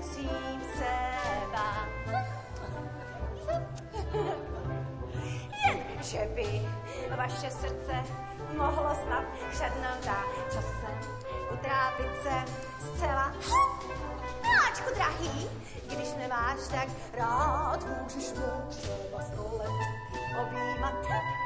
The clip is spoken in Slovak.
musím se bát. Jenže by vaše srdce mohlo snad chřadnout a časem utrápit se zcela. Máčku drahý, když nemáš tak rád, můžeš mě třeba 100 let objímat.